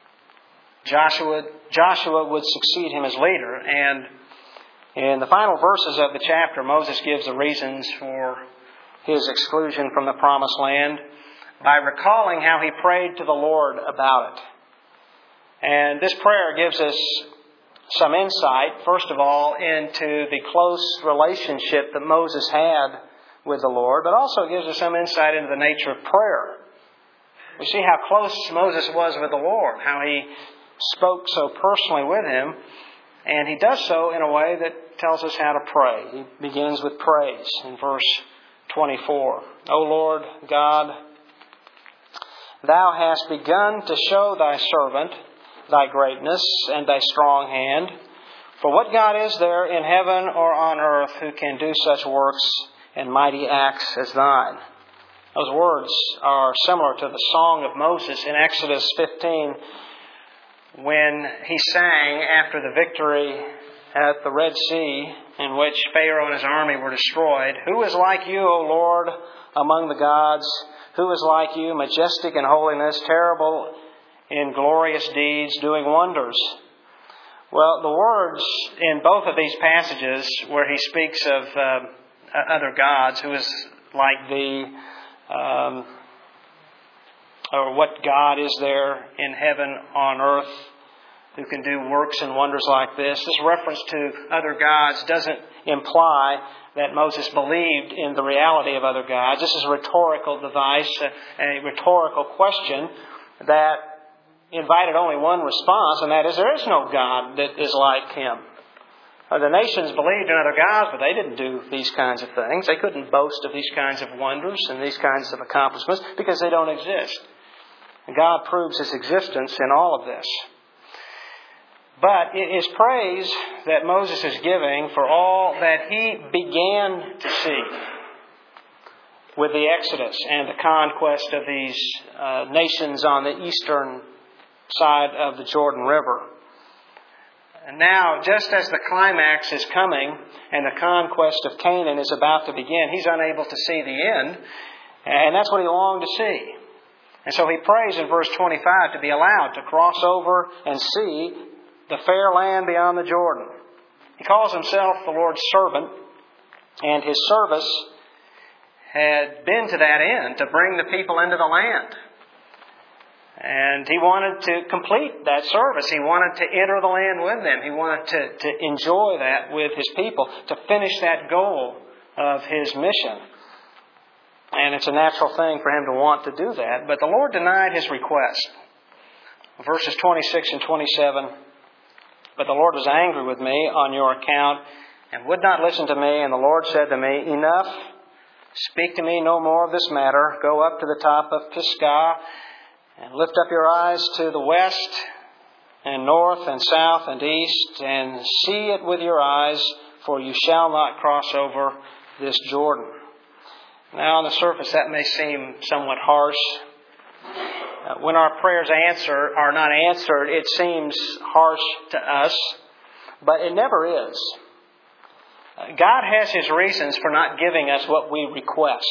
Joshua, Joshua would succeed him as leader, and in the final verses of the chapter, Moses gives the reasons for his exclusion from the Promised Land by recalling how he prayed to the Lord about it. And this prayer gives us some insight, first of all, into the close relationship that Moses had with the Lord, but also gives us some insight into the nature of prayer. We see how close Moses was with the Lord, how he spoke so personally with him, and he does so in a way that tells us how to pray. He begins with praise in verse twenty-four. O Lord God, Thou hast begun to show Thy servant Thy greatness and Thy strong hand. For what God is there in heaven or on earth who can do such works and mighty acts as Thine? Those words are similar to the song of Moses in Exodus fifteen, when he sang after the victory at the Red Sea, in which Pharaoh and his army were destroyed. Who is like You, O Lord, among the gods? Who is like You, majestic in holiness, terrible in glorious deeds, doing wonders? Well, the words in both of these passages where he speaks of uh, other gods, who is like the, um, or what God is there in heaven, on earth, who can do works and wonders like this. This reference to other gods doesn't imply that Moses believed in the reality of other gods. This is a rhetorical device, a, a rhetorical question that invited only one response, and that is, there is no God that is like Him. The nations believed in other gods, but they didn't do these kinds of things. They couldn't boast of these kinds of wonders and these kinds of accomplishments because they don't exist. And God proves His existence in all of this. But it is praise that Moses is giving for all that he began to see with the Exodus and the conquest of these uh, nations on the eastern side of the Jordan River. And now, just as the climax is coming and the conquest of Canaan is about to begin, he's unable to see the end, and that's what he longed to see. And so he prays in verse twenty-five to be allowed to cross over and see the fair land beyond the Jordan. He calls himself the Lord's servant, and his service had been to that end, to bring the people into the land. And he wanted to complete that service. He wanted to enter the land with them. He wanted to, to enjoy that with his people, to finish that goal of his mission. And it's a natural thing for him to want to do that. But the Lord denied his request. Verses twenty-six and twenty-seven. But the Lord was angry with me on your account and would not listen to me. And the Lord said to me, Enough. Speak to me no more of this matter. Go up to the top of Pisgah and lift up your eyes to the west and north and south and east and see it with your eyes, for you shall not cross over this Jordan. Now, on the surface, that may seem somewhat harsh. Uh, when our prayers answer are not answered, it seems harsh to us, but it never is. Uh, God has His reasons for not giving us what we request.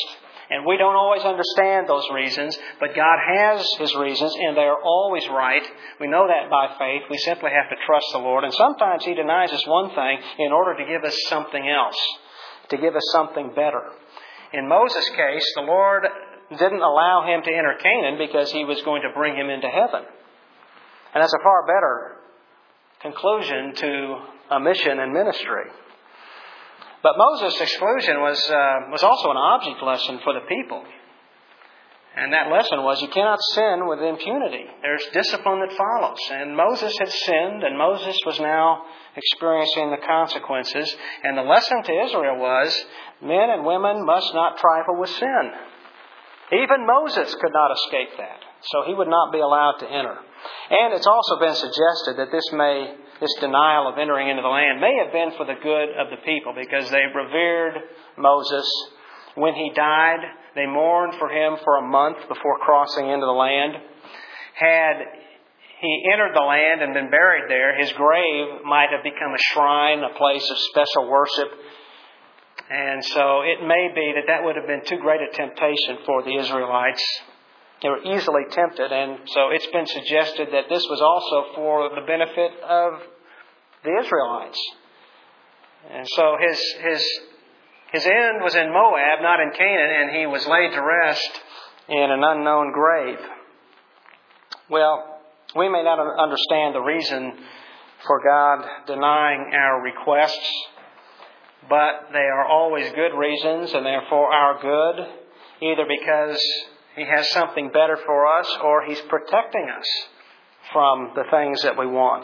And we don't always understand those reasons, but God has His reasons, and they are always right. We know that by faith. We simply have to trust the Lord. And sometimes He denies us one thing in order to give us something else, to give us something better. In Moses' case, the Lord didn't allow him to enter Canaan because He was going to bring him into heaven. And that's a far better conclusion to a mission and ministry. But Moses' exclusion was uh, was also an object lesson for the people. And that lesson was you cannot sin with impunity. There's discipline that follows. And Moses had sinned, and Moses was now experiencing the consequences. And the lesson to Israel was men and women must not trifle with sin. Even Moses could not escape that. So he would not be allowed to enter. And it's also been suggested that this may, this denial of entering into the land may have been for the good of the people, because they revered Moses. When he died, they mourned for him for a month before crossing into the land. Had he entered the land and been buried there, his grave might have become a shrine, a place of special worship. And so it may be that that would have been too great a temptation for the Israelites. They were easily tempted, and so it's been suggested that this was also for the benefit of the Israelites. And so his his his end was in Moab, not in Canaan, and he was laid to rest in an unknown grave. Well, we may not understand the reason for God denying our requests, but they are always good reasons, and they're for our good, either because He has something better for us, or He's protecting us from the things that we want.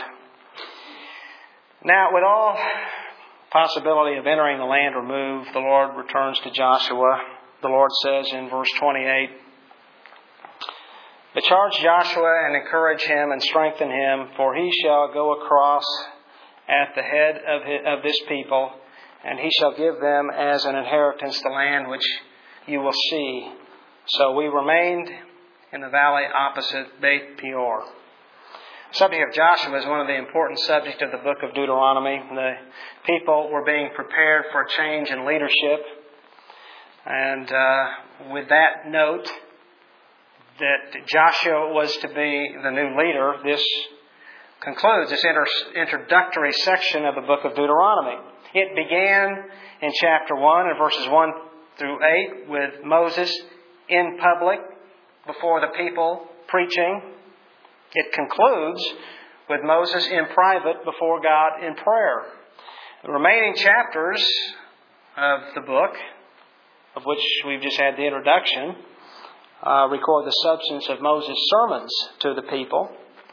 Now, with all possibility of entering the land removed, the Lord returns to Joshua. The Lord says in verse twenty-eight, "But charge Joshua and encourage him and strengthen him, for he shall go across at the head of, his, of this people, and he shall give them as an inheritance the land which you will see." So we remained in the valley opposite Beth Peor. The subject of Joshua is one of the important subjects of the book of Deuteronomy. The people were being prepared for a change in leadership. And uh, with that note, that Joshua was to be the new leader, this concludes this inter- introductory section of the book of Deuteronomy. It began in chapter one and verses one through eight with Moses in public before the people preaching. It concludes with Moses in private before God in prayer. The remaining chapters of the book, of which we've just had the introduction, uh, record the substance of Moses' sermons to the people.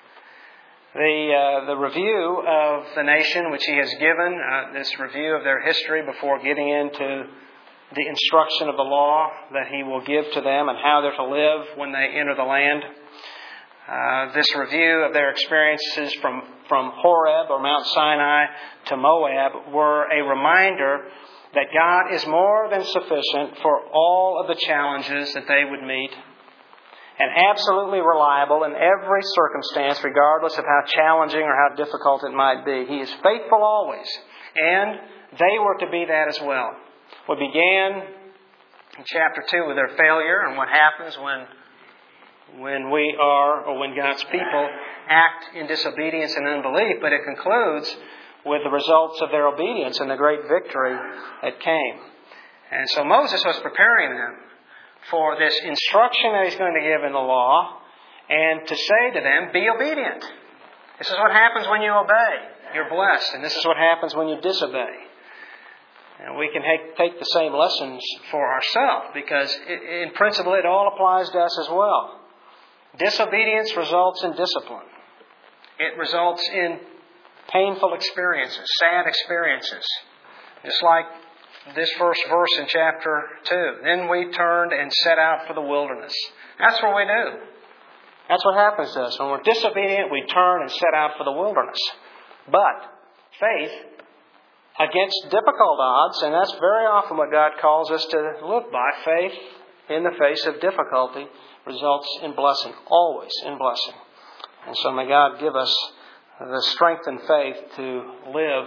The uh, the review of the nation which he has given, uh, this review of their history before getting into the instruction of the law that he will give to them and how they're to live when they enter the land. Uh, this review of their experiences from, from Horeb or Mount Sinai to Moab were a reminder that God is more than sufficient for all of the challenges that they would meet, and absolutely reliable in every circumstance, regardless of how challenging or how difficult it might be. He is faithful always, and they were to be that as well. We began in chapter two with their failure and what happens when when we are, or when God's people act in disobedience and unbelief, but it concludes with the results of their obedience and the great victory that came. And so Moses was preparing them for this instruction that he's going to give in the law, and to say to them, be obedient. This is what happens when you obey. You're blessed. And this is what happens when you disobey. And we can take the same lessons for ourselves, because in principle it all applies to us as well. Disobedience results in discipline. It results in painful experiences, sad experiences. Just like this first verse in chapter two. Then we turned and set out for the wilderness. That's what we do. That's what happens to us. When we're disobedient, we turn and set out for the wilderness. But faith, against difficult odds, and that's very often what God calls us to look by, faith in the face of difficulty results in blessing, always in blessing. And so may God give us the strength and faith to live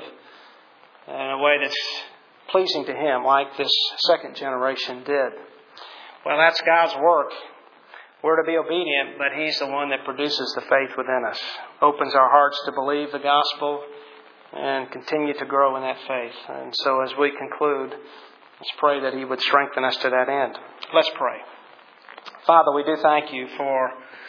in a way that's pleasing to Him, like this second generation did. Well, that's God's work. We're to be obedient, but He's the one that produces the faith within us, opens our hearts to believe the gospel and continue to grow in that faith. And so as we conclude, let's pray that He would strengthen us to that end. Let's pray. Father, we do thank You for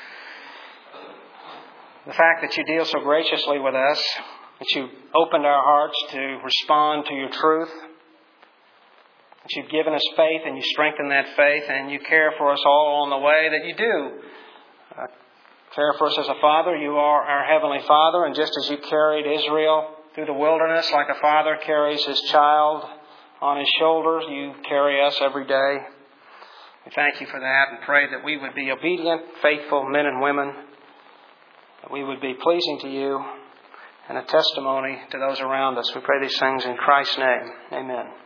the fact that You deal so graciously with us, that You opened our hearts to respond to Your truth, that You've given us faith and You strengthen that faith, and You care for us all on the way that You do. Uh, care for us as a Father. You are our Heavenly Father, and just as You carried Israel through the wilderness like a father carries his child on his shoulders, You carry us every day. We thank You for that and pray that we would be obedient, faithful men and women, that we would be pleasing to You and a testimony to those around us. We pray these things in Christ's name. Amen.